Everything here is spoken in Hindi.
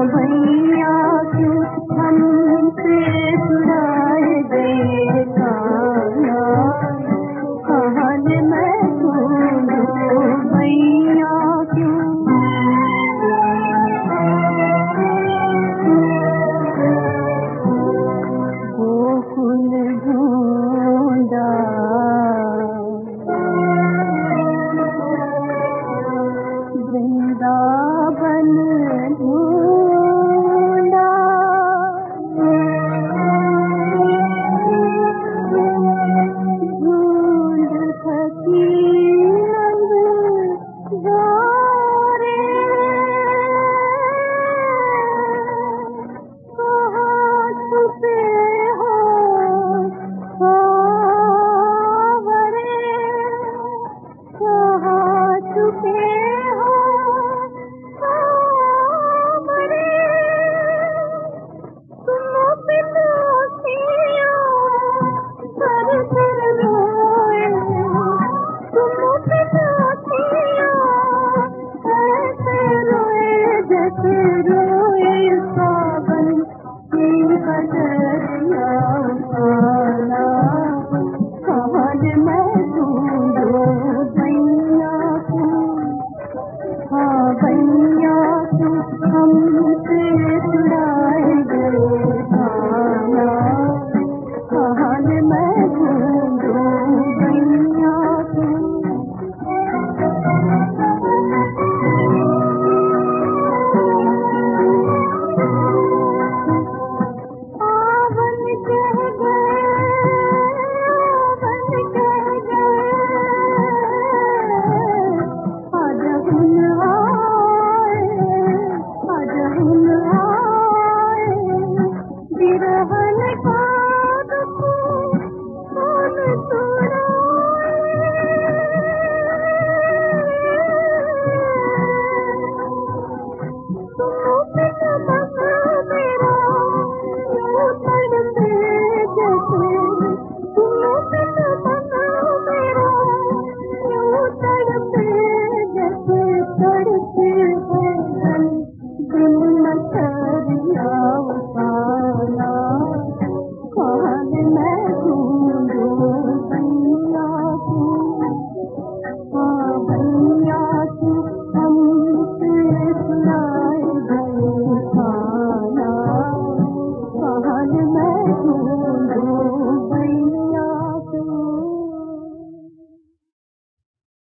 भैया क्यों हमसे छुड़ाए गए खाना, हाल मैं ढूंढूं भैया क्यों। गोकुल ढूंढा वृंदावन ढूंढा, ढूंढ सकी नंद गारे, कहाँ छुपे हो सावरे, कहाँ छुपे हो सावरे। तुम पितासिया सर सर रोए, तुम पितासिया ऐसे रोए जैसे रोए सावन की कजरिया उठाना, हाल मैं ढूंढूं भैया क्यों। हाँ भैया क्यों हमसे छुड़ाए गए खाना, हाल मैं ढूंढूं भैया क्यों। आवन कह गए, आवन कह गए, आज हुन आए, आज हुन आए। बिरहन का दुख कौन सुनाए, तुम बिन मन मेरा यूं तड़पे जैसे, तुम बिन मन मेरा यूं तड़पे जैसे तड़पे हैं दिल मचरिया उठाना, हाल मैं ढूंढूं भैया क्यों। हाँ भैया क्यों हमसे छुड़ाए गए खाना, हाल मैं ढूंढूं